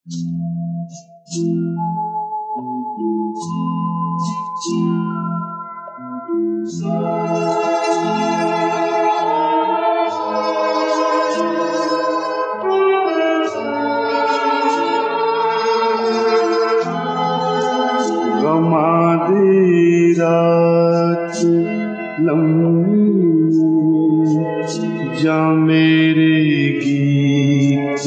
आधी रात लम्बी जा मेरे गीत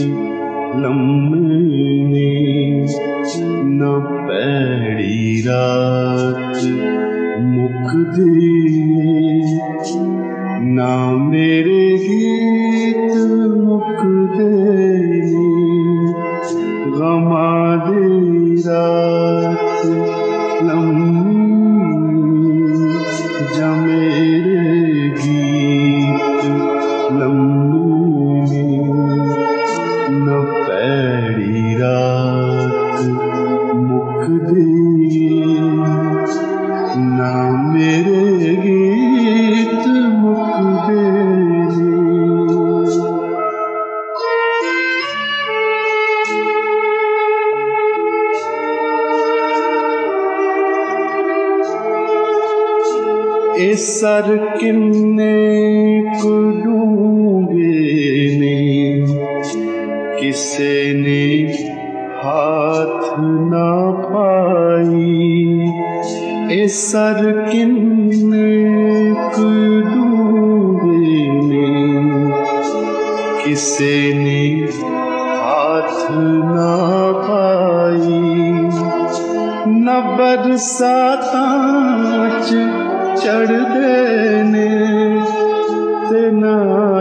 लम्बे न पैड़ी रात मुख दे ना मेरे गीत मुख दे गमा दे रात लम्बी जा मेरे गीत लम्बी न पैड़ी रात मुख दे ना मेरे गीत मुख दे। ए सर किन्ने कुडूंगे ने किसे ने हाथ ना पाई। ए सर किन्ने कुडूंगे ने किसे ने हाथ ना पाई। न बरसातां चढ़ देने ते ना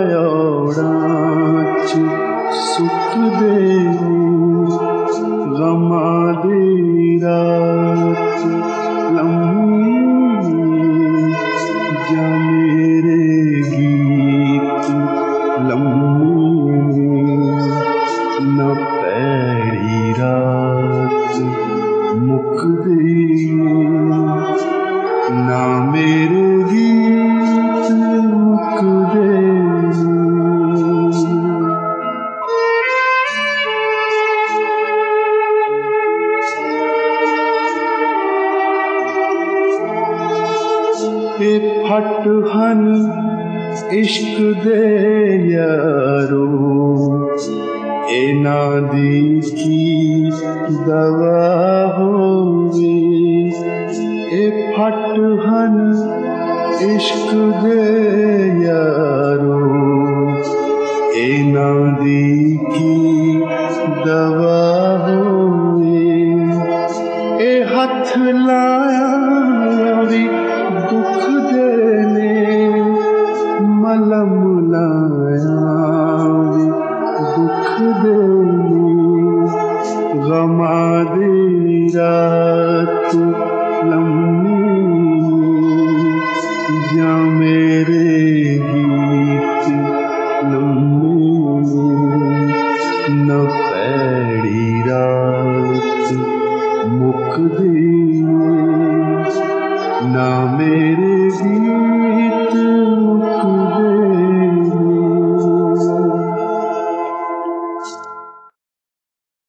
औड़ां च सुख देने गमा दी रात लम्बी जा मेरे गीत लम्बी न पैड़ी रात मुख दे ना मेरे गीत मुख दे। ए फट हन इश्क दे यारो ए नादी की दवा होगी। ए फट हन इश्क दे यारो ए नादी की दवा होगी। ए हथ लाया भी दुख देने मलम लाया भी दुख देने गमा दी रात लम्बी जा मेरे